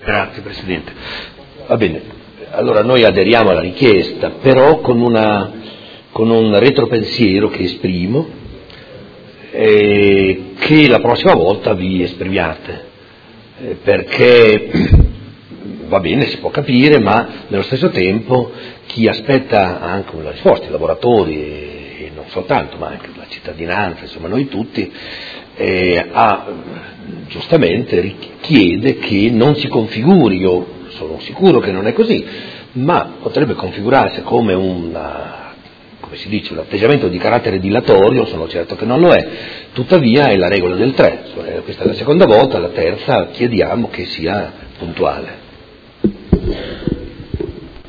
Grazie Presidente. Va bene, allora noi aderiamo alla richiesta, però con un retropensiero che esprimo, che la prossima volta vi esprimiate, perché va bene, si può capire, ma nello stesso tempo chi aspetta anche una risposta, i lavoratori e non soltanto, ma anche la cittadinanza, insomma noi tutti, giustamente chiede che non si configuri, io sono sicuro che non è così, ma potrebbe configurarsi come come si dice, un atteggiamento di carattere dilatorio, sono certo che non lo è, tuttavia è la regola del 3, questa è la seconda volta, la terza chiediamo che sia puntuale.